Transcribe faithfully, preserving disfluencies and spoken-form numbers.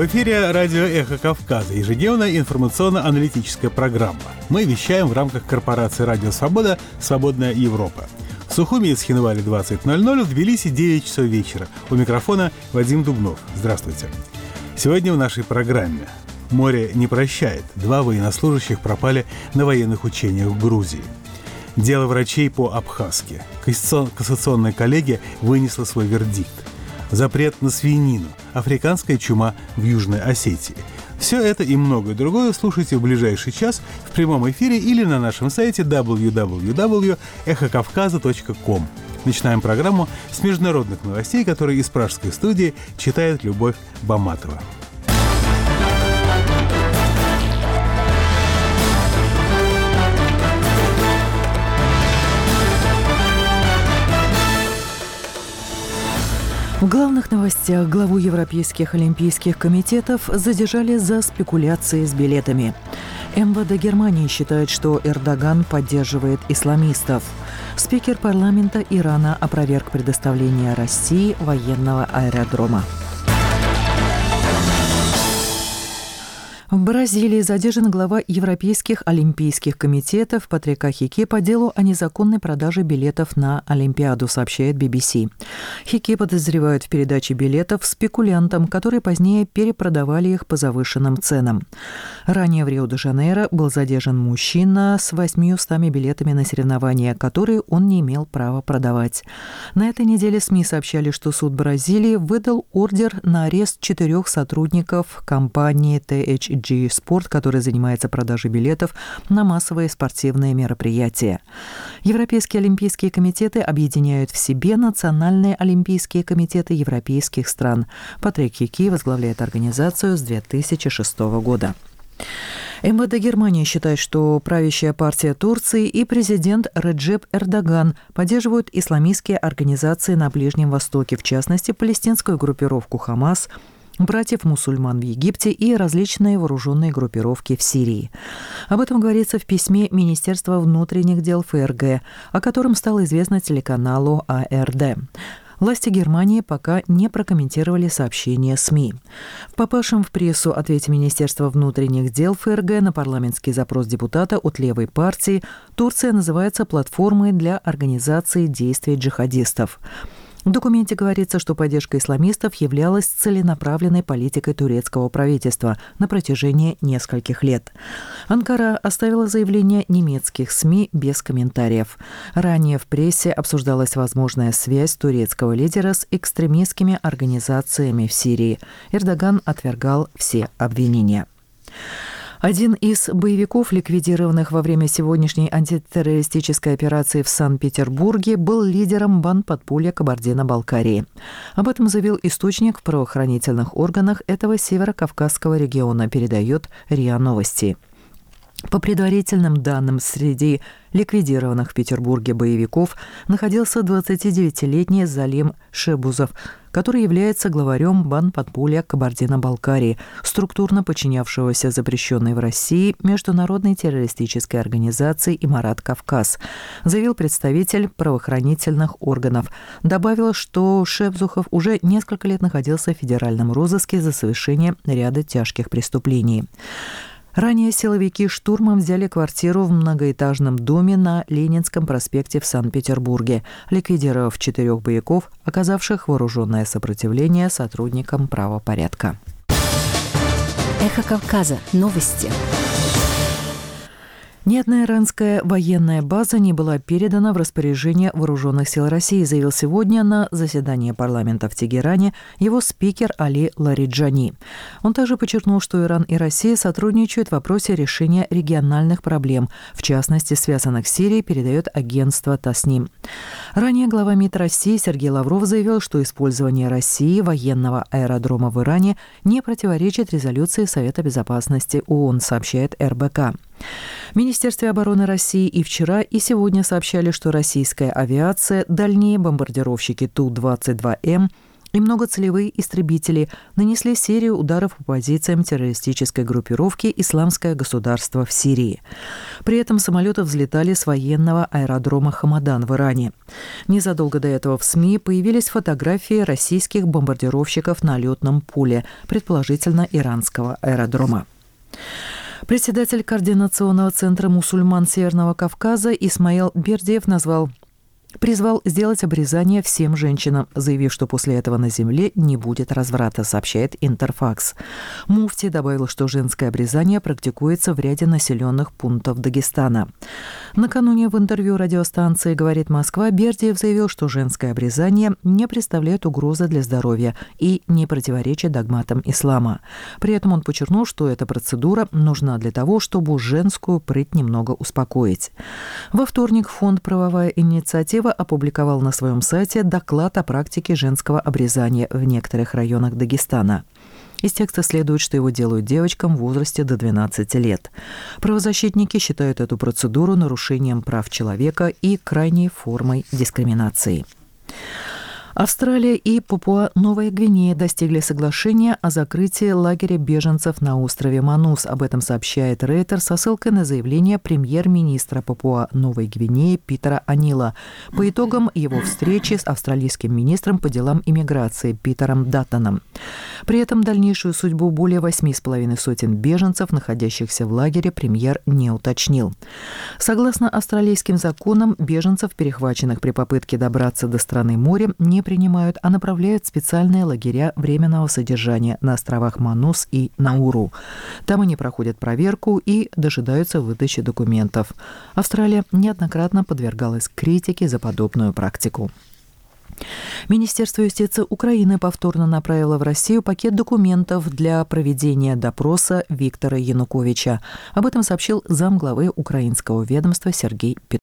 В эфире радио «Эхо Кавказа», ежедневная информационно-аналитическая программа. Мы вещаем в рамках корпорации «Радио Свобода. Свободная Европа». В Сухуми и Цхинвале двадцать ноль ноль, в Тбилиси девять часов вечера. У микрофона Вадим Дубнов. Здравствуйте. Сегодня в нашей программе «Море не прощает». Два военнослужащих пропали на военных учениях в Грузии. Дело врачей по-абхазски. Кассационная коллегия вынесла свой вердикт. Запрет на свинину. Африканская чума в Южной Осетии. Все это и многое другое слушайте в ближайший час в прямом эфире или на нашем сайте дабл ю дабл ю дабл ю точка эхо кавказа точка ком. Начинаем программу с международных новостей, которые из пражской студии читает Любовь Баматова. В главных новостях главу Европейских олимпийских комитетов задержали за спекуляции с билетами. эм вэ дэ Германии считает, что Эрдоган поддерживает исламистов. Спикер парламента Ирана опроверг предоставление России военного аэродрома. В Бразилии задержан глава Европейских олимпийских комитетов Патрик Хике по делу о незаконной продаже билетов на Олимпиаду, сообщает би би си. Хике подозревают в передаче билетов спекулянтам, которые позднее перепродавали их по завышенным ценам. Ранее в Рио-де-Жанейро был задержан мужчина с восьмистами билетами на соревнования, которые он не имел права продавать. На этой неделе СМИ сообщали, что суд Бразилии выдал ордер на арест четырех сотрудников компании тэ эйч джи Sport, который занимается продажей билетов на массовые спортивные мероприятия. Европейские олимпийские комитеты объединяют в себе национальные олимпийские комитеты европейских стран. Патрик Хике возглавляет организацию с две тысячи шестого года. эм вэ дэ Германии считает, что правящая партия Турции и президент Реджеп Эрдоган поддерживают исламистские организации на Ближнем Востоке, в частности, палестинскую группировку «Хамас», братьев-мусульман в Египте и различные вооруженные группировки в Сирии. Об этом говорится в письме Министерства внутренних дел эф эр гэ, о котором стало известно телеканалу а эр дэ. Власти Германии пока не прокомментировали сообщения СМИ. В попавшем в прессу ответе Министерства внутренних дел эф эр гэ на парламентский запрос депутата от левой партии Турция называется платформой для организации действий джихадистов. В документе говорится, что поддержка исламистов являлась целенаправленной политикой турецкого правительства на протяжении нескольких лет. Анкара оставила заявление немецких СМИ без комментариев. Ранее в прессе обсуждалась возможная связь турецкого лидера с экстремистскими организациями в Сирии. Эрдоган отвергал все обвинения. Один из боевиков, ликвидированных во время сегодняшней антитеррористической операции в Санкт-Петербурге, был лидером бандподполья Кабардино-Балкарии. Об этом заявил источник в правоохранительных органах этого северокавказского региона, передает РИА Новости. По предварительным данным, среди ликвидированных в Петербурге боевиков находился двадцатидевятилетний Залим Шебузов, который является главарем бандподполья Кабардино-Балкарии, структурно подчинявшегося запрещенной в России международной террористической организации «Имарат Кавказ», заявил представитель правоохранительных органов. Добавил, что Шебзухов уже несколько лет находился в федеральном розыске за совершение ряда тяжких преступлений. Ранее силовики штурмом взяли квартиру в многоэтажном доме на Ленинском проспекте в Санкт-Петербурге, ликвидировав четырех боевиков, оказавших вооруженное сопротивление сотрудникам правопорядка. Эхо Кавказа. Новости. Ни одна иранская военная база не была передана в распоряжение вооруженных сил России, заявил сегодня на заседании парламента в Тегеране его спикер Али Лариджани. Он также подчеркнул, что Иран и Россия сотрудничают в вопросе решения региональных проблем, в частности, связанных с Сирией, передает агентство Тасним. Ранее глава МИД России Сергей Лавров заявил, что использование России военного аэродрома в Иране не противоречит резолюции Совета безопасности ООН, сообщает эр бэ ка. В Министерстве обороны России и вчера, и сегодня сообщали, что российская авиация, дальние бомбардировщики Ту двадцать два эм, и многоцелевые истребители нанесли серию ударов по позициям террористической группировки «Исламское государство» в Сирии. При этом самолеты взлетали с военного аэродрома Хамадан в Иране. Незадолго до этого в СМИ появились фотографии российских бомбардировщиков на летном поле, предположительно иранского аэродрома. Председатель Координационного центра мусульман Северного Кавказа Исмаил Бердиев назвал призвал сделать обрезание всем женщинам, заявив, что после этого на земле не будет разврата, сообщает Интерфакс. Муфти добавил, что женское обрезание практикуется в ряде населенных пунктов Дагестана. Накануне в интервью радиостанции «Говорит Москва» Бердиев заявил, что женское обрезание не представляет угрозы для здоровья и не противоречит догматам ислама. При этом он подчеркнул, что эта процедура нужна для того, чтобы женскую прыть немного успокоить. Во вторник фонд «Правовая инициатива» опубликовал на своем сайте доклад о практике женского обрезания в некоторых районах Дагестана. Из текста следует, что его делают девочкам в возрасте до двенадцати лет. Правозащитники считают эту процедуру нарушением прав человека и крайней формой дискриминации. Австралия и Папуа-Новая Гвинея достигли соглашения о закрытии лагеря беженцев на острове Манус. Об этом сообщает Рейтер со ссылкой на заявление премьер-министра Папуа-Новой Гвинеи Питера Анила по итогам его встречи с австралийским министром по делам иммиграции Питером Даттоном. При этом дальнейшую судьбу более восьми с половиной сотен беженцев, находящихся в лагере, премьер не уточнил. Согласно австралийским законам, беженцев, перехваченных при попытке добраться до страны морем, не принимают, а направляют в специальные лагеря временного содержания на островах Манус и Науру. Там они проходят проверку и дожидаются выдачи документов. Австралия неоднократно подвергалась критике за подобную практику. Министерство юстиции Украины повторно направило в Россию пакет документов для проведения допроса Виктора Януковича. Об этом сообщил замглавы украинского ведомства Сергей Петров.